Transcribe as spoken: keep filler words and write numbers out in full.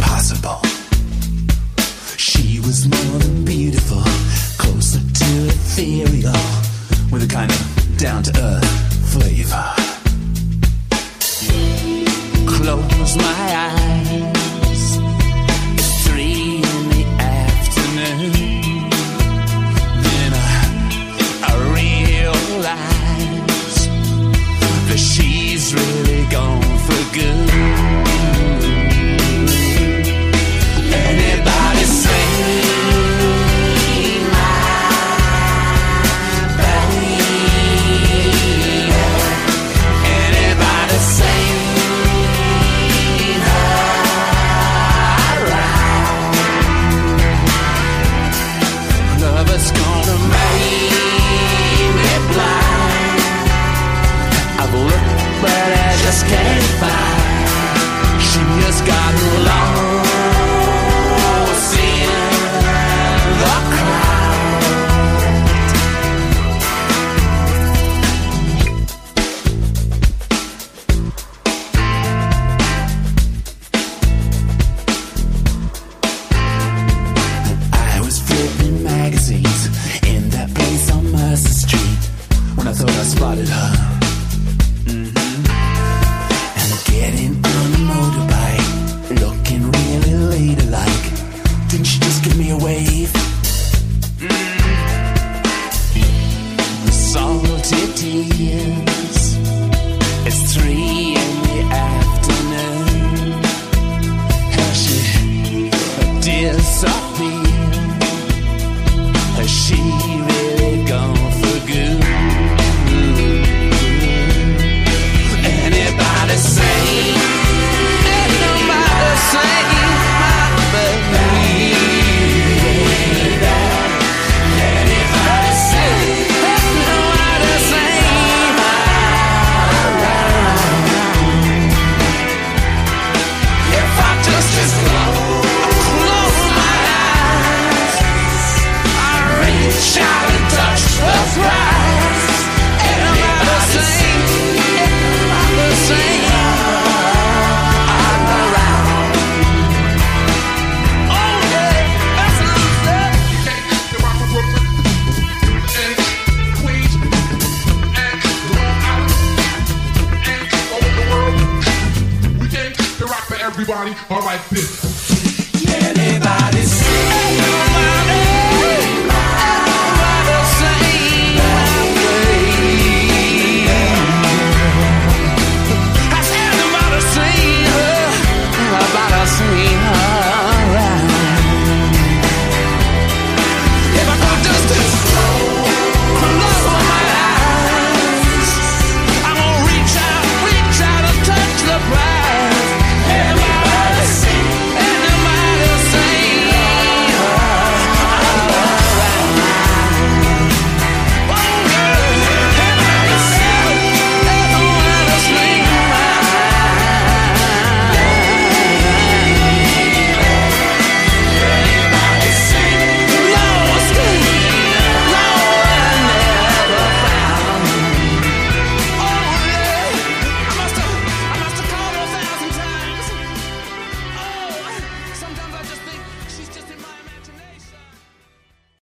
impossible. She was more than beautiful, closer to ethereal, with a kind of down-to-earth flavor. Close my eyes, it's three in the afternoon. Then I, I realize that she's really gone for good. Anybody say can't find. She has gotten lost in the crowd. I was flipping magazines in that place on Mercer Street when I thought I spotted her. Getting on a motorbike, looking really ladylike. Didn't she just give me a wave? Mm. Salty tears. It's three in the afternoon. Has she disappeared? Has she really gone for good? Anybody say, anybody say, my baby. Anybody say, anybody say, my love. If I just, just close my eyes, I reach out and touch the prize. Anybody say, sing I'm around. Oh yeah, that's what I'm saying. You can't keep the rock from Brooklyn and Queens and Long Island and all over the world. We can't keep the rock for everybody. All right, this. Anybody see? Anybody?